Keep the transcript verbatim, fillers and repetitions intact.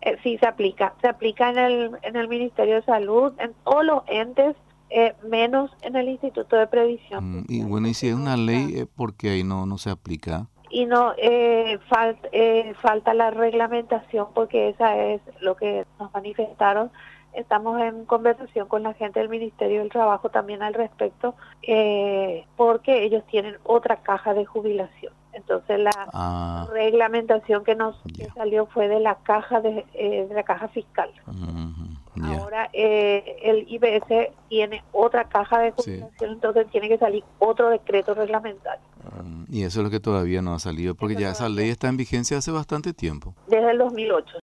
Eh, sí, se aplica. Se aplica en el, en el Ministerio de Salud, en todos los entes, eh, menos en el Instituto de Previsión Mm, y Social. bueno, y si es No una está. ley, eh, ¿por qué ahí no, no se aplica? Y no, eh, falta, eh, falta la reglamentación porque esa es lo que nos manifestaron. Estamos en conversación con la gente del Ministerio del Trabajo también al respecto, eh, porque ellos tienen otra caja de jubilación. Entonces la Ah, reglamentación que nos que ya. salió fue de la caja de, eh, de la caja fiscal. Ujú, ya. Ahora eh, el I B S tiene otra caja de Sí. jubilación, entonces tiene que salir otro decreto reglamentario. Mm, y eso es lo que todavía no ha salido, porque Eso ya esa ley todavía, está en vigencia hace bastante tiempo. desde el dos mil ocho.